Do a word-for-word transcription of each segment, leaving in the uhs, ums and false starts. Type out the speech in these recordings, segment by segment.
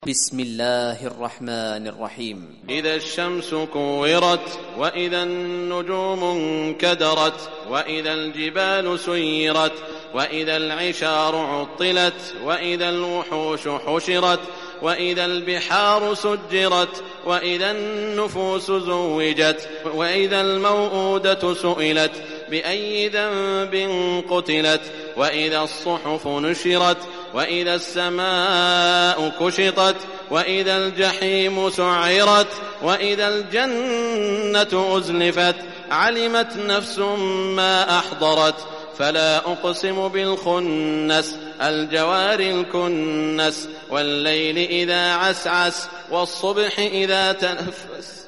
بسم الله الرحمن الرحيم. إذا الشمس كورت، وإذا النجوم انكدرت، وإذا الجبال سيرت، وإذا العشار عطلت، وإذا الوحوش حشرت، وإذا البحار سجرت، وإذا النفوس زوجت، وإذا الموءودة سئلت بأي ذنب قتلت، وإذا الصحف نشرت، وإذا السماء كشطت، وإذا الجحيم سعرت، وإذا الجنة أزلفت، علمت نفس ما أحضرت. فلا أقسم بالخنس، الجوار الكنس، والليل إذا عسعس، والصبح إذا تنفس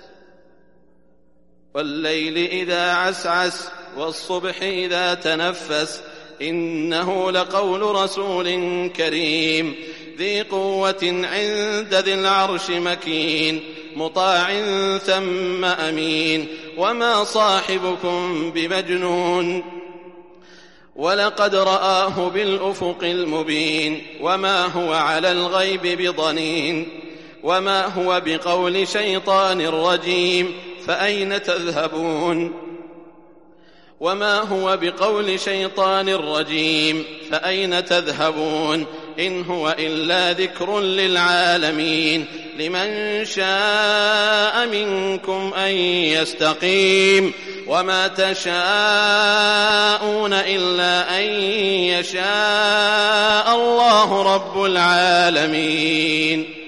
والليل إذا عسعس والصبح إذا تنفس إنه لقول رسول كريم ذي قوة عند ذي العرش مكين مطاع ثم أمين وما صاحبكم بمجنون ولقد رآه بالأفق المبين وما هو على الغيب بضنين وما هو بقول شيطان رجيم فأين تذهبون وما هو بقول شيطان رجيم فأين تذهبون إن هو إلا ذكر للعالمين لمن شاء منكم أن يستقيم وما تشاءون إلا أن يشاء الله رب العالمين.